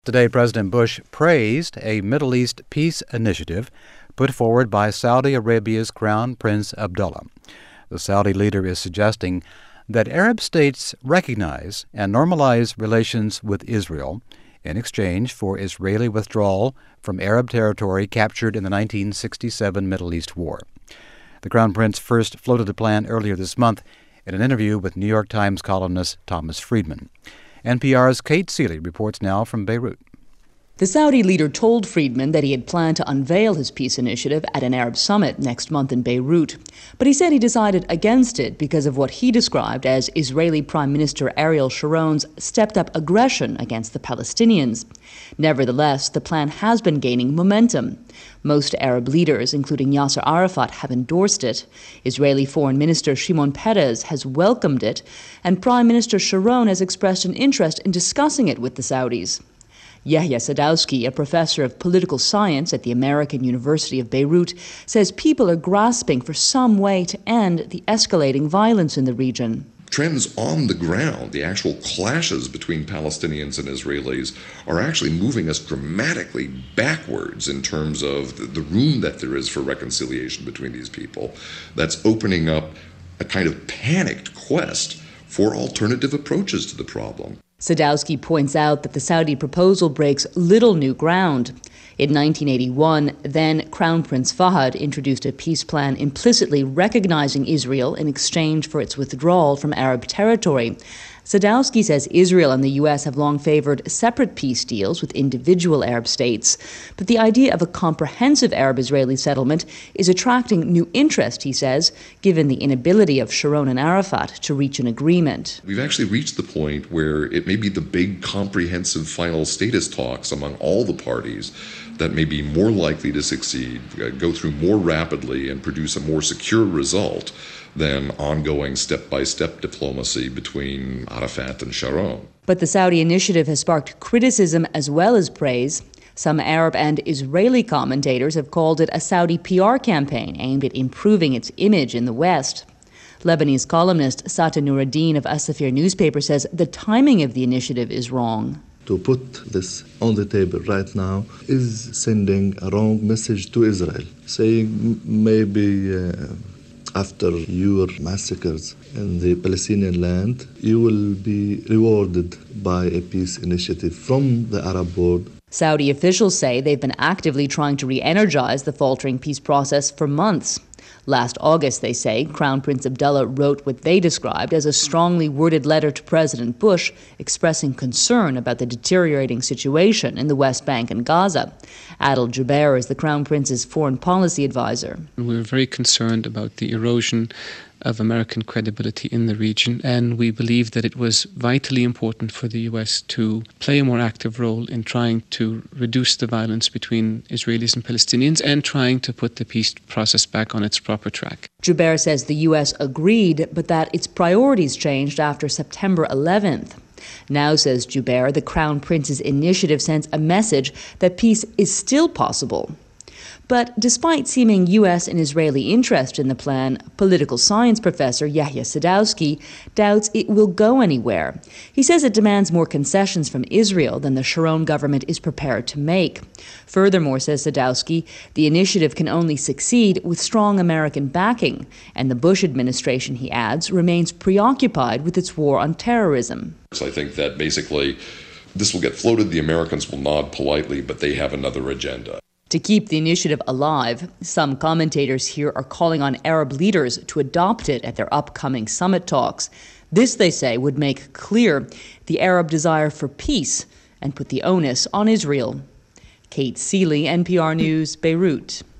Today, President Bush praised a Middle East peace initiative put forward by Saudi Arabia's Crown Prince Abdullah. The Saudi leader is suggesting that Arab states recognize and normalize relations with Israel in exchange for Israeli withdrawal from Arab territory captured in the 1967 Middle East War. The Crown Prince first floated the plan earlier this month in an interview with New York Times columnist Thomas Friedman. NPR's Kate Seeley reports now from Beirut. The Saudi leader told Friedman that he had planned to unveil his peace initiative at an Arab summit next month in Beirut. But he said he decided against it because of what he described as Israeli Prime Minister Ariel Sharon's stepped-up aggression against the Palestinians. Nevertheless, the plan has been gaining momentum. Most Arab leaders, including Yasser Arafat, have endorsed it. Israeli Foreign Minister Shimon Peres has welcomed it, and Prime Minister Sharon has expressed an interest in discussing it with the Saudis. Yahya Sadowski, a professor of political science at the American University of Beirut, says people are grasping for some way to end the escalating violence in the region. Trends on the ground, the actual clashes between Palestinians and Israelis, are actually moving us dramatically backwards in terms of the room that there is for reconciliation between these people. That's opening up a kind of panicked quest for alternative approaches to the problem. Sadowski points out that the Saudi proposal breaks little new ground. In 1981, then Crown Prince Fahd introduced a peace plan implicitly recognizing Israel in exchange for its withdrawal from Arab territory. Sadowski says Israel and the U.S. have long favored separate peace deals with individual Arab states, but the idea of a comprehensive Arab-Israeli settlement is attracting new interest, he says, given the inability of Sharon and Arafat to reach an agreement. We've actually reached the point where it may be the big comprehensive final status talks among all the parties that may be more likely to succeed, go through more rapidly and produce a more secure result than ongoing step-by-step diplomacy between Arafat and Sharon. But the Saudi initiative has sparked criticism as well as praise. Some Arab and Israeli commentators have called it a Saudi PR campaign aimed at improving its image in the West. Lebanese columnist Sata Nuruddin of As-Safir newspaper says the timing of the initiative is wrong. To put this on the table right now is sending a wrong message to Israel, saying maybe after your massacres in the Palestinian land, you will be rewarded by a peace initiative from the Arab world. Saudi officials say they've been actively trying to re-energize the faltering peace process for months. Last August, they say, Crown Prince Abdullah wrote what they described as a strongly worded letter to President Bush expressing concern about the deteriorating situation in the West Bank and Gaza. Adel Jubeir is the Crown Prince's foreign policy advisor. We're very concerned about the erosion of American credibility in the region, and we believe that it was vitally important for the U.S. to play a more active role in trying to reduce the violence between Israelis and Palestinians and trying to put the peace process back on its proper track. Jubeir says the U.S. agreed, but that its priorities changed after September 11th. Now, says Jubeir, the Crown Prince's initiative sends a message that peace is still possible. But despite seeming U.S. and Israeli interest in the plan, political science professor Yahya Sadowski doubts it will go anywhere. He says it demands more concessions from Israel than the Sharon government is prepared to make. Furthermore, says Sadowski, the initiative can only succeed with strong American backing, and the Bush administration, he adds, remains preoccupied with its war on terrorism. So I think that basically this will get floated, the Americans will nod politely, but they have another agenda. To keep the initiative alive, some commentators here are calling on Arab leaders to adopt it at their upcoming summit talks. This, they say, would make clear the Arab desire for peace and put the onus on Israel. Kate Seeley, NPR News, Beirut.